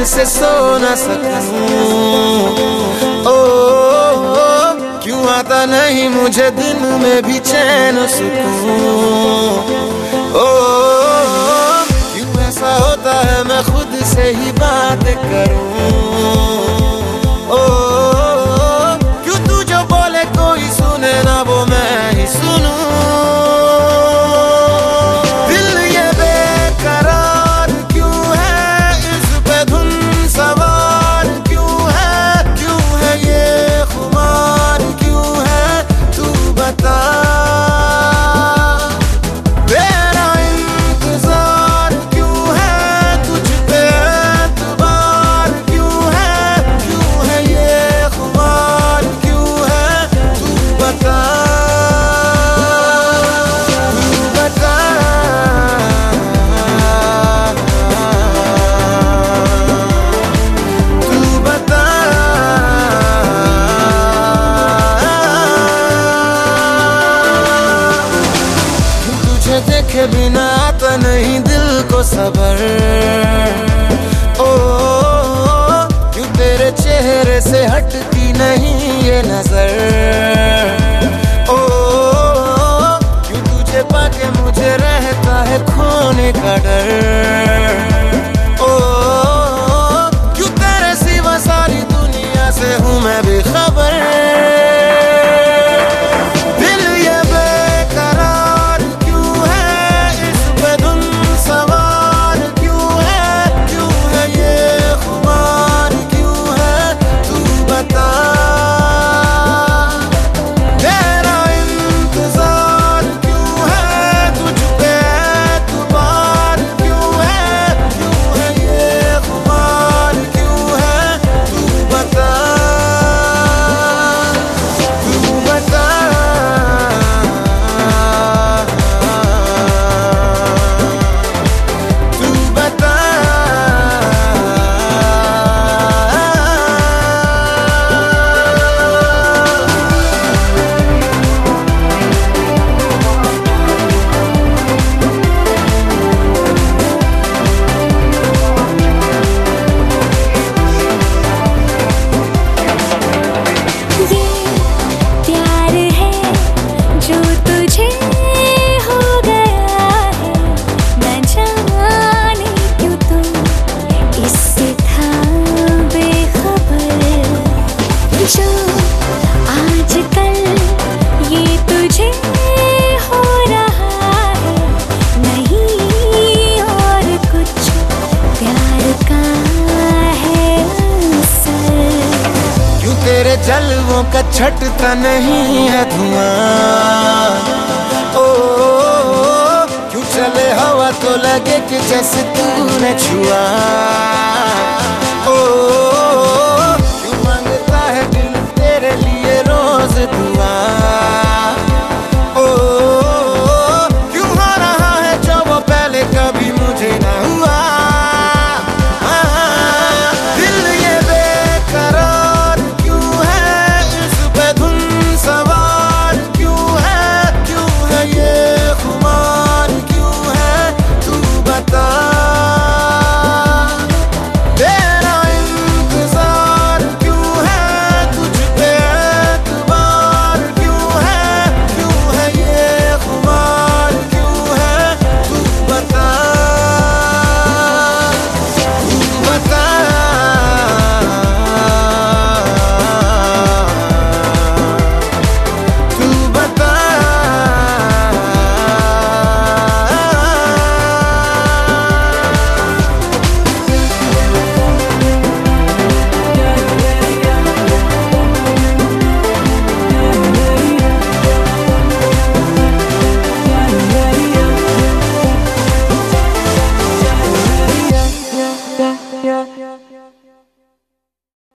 चैन से सो न सकूं। ओ क्यों आता नहीं मुझे दिन में भी चैन सुकून। ओ क्यों ऐसा होता है मैं खुद से ही बात करूं। ओ क्यों तू जो बोले कोई सुने ना वो मैं ही सुनूं। दिल ये बेकरार क्यों है, इस पे धुन सवार क्यों है ये खुमार क्यों है, तू बता। तेरा इंतजार क्यों है, तुझ पे एतबार क्यों है ये खुमार क्यों है, तू बता। देखे बिना आता नहीं दिल को सबर। ओ क्यों तेरे चेहरे से हटती नहीं ये नजर। ओ क्यों तुझे पाके मुझे रहता है खोने का डर। ओ क्यों तेरे सिवा सारी दुनिया से हूँ मैं बेखबर। तेरे जलवों का छटता नहीं है धुआं। ओ क्यों चले हवा तो लगे कि जैसे तूने छुआ।